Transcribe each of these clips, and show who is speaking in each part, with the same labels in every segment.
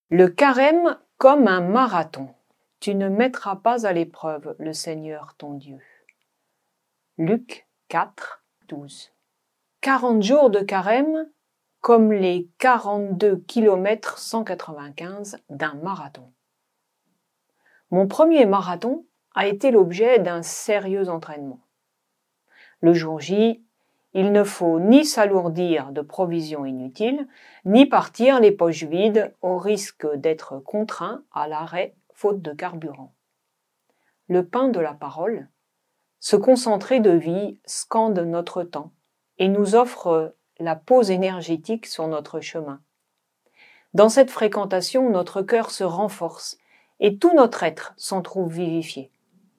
Speaker 1: Le carême comme un marathon. Tu ne mettras pas à l'épreuve le Seigneur ton Dieu. Luc 4, 12. 40 jours de carême comme les 42 km 195 d'un marathon. Mon premier marathon a été l'objet d'un sérieux entraînement. Le jour J, il ne faut ni s'alourdir de provisions inutiles, ni partir les poches vides au risque d'être contraint à l'arrêt faute de carburant. Le pain de la parole, ce concentré de vie scande notre temps et nous offre la pause énergétique sur notre chemin. Dans cette fréquentation, notre cœur se renforce et tout notre être s'en trouve vivifié.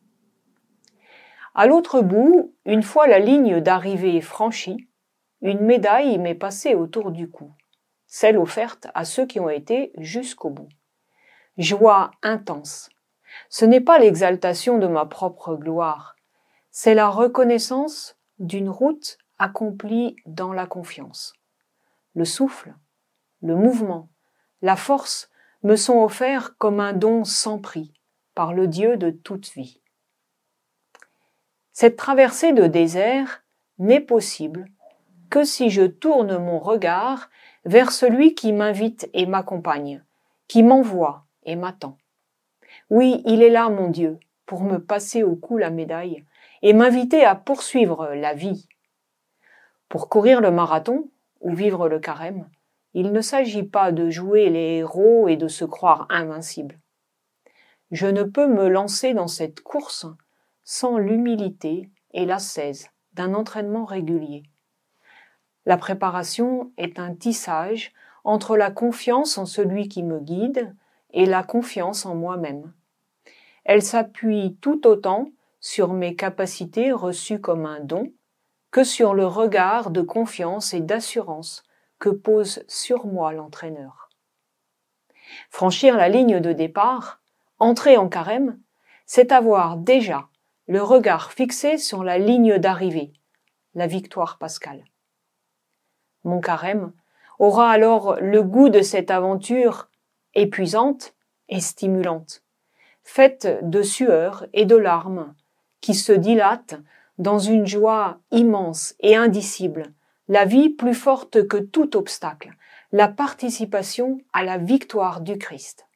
Speaker 1: À l'autre bout, une fois la ligne d'arrivée franchie, une médaille m'est passée autour du cou, celle offerte à ceux qui ont été jusqu'au bout. Joie intense. Ce n'est pas l'exaltation de ma propre gloire, c'est la reconnaissance d'une route accomplie dans la confiance. Le souffle, le mouvement, la force me sont offerts comme un don sans prix par le Dieu de toute vie. Cette traversée de désert n'est possible que si je tourne mon regard vers celui qui m'invite et m'accompagne, qui m'envoie et m'attend. Oui, il est là, mon Dieu, pour me passer au cou la médaille et m'inviter à poursuivre la vie. Pour courir le marathon ou vivre le carême, il ne s'agit pas de jouer les héros et de se croire invincible. Je ne peux me lancer dans cette course sans l'humilité et l'ascèse d'un entraînement régulier. La préparation est un tissage entre la confiance en celui qui me guide et la confiance en moi-même. Elle s'appuie tout autant sur mes capacités reçues comme un don que sur le regard de confiance et d'assurance que pose sur moi l'entraîneur. Franchir la ligne de départ, entrer en carême, c'est avoir déjà le regard fixé sur la ligne d'arrivée, la victoire pascale. Mon carême aura alors le goût de cette aventure épuisante et stimulante, faite de sueur et de larmes, qui se dilatent dans une joie immense et indicible, la vie plus forte que tout obstacle, la participation à la victoire du Christ.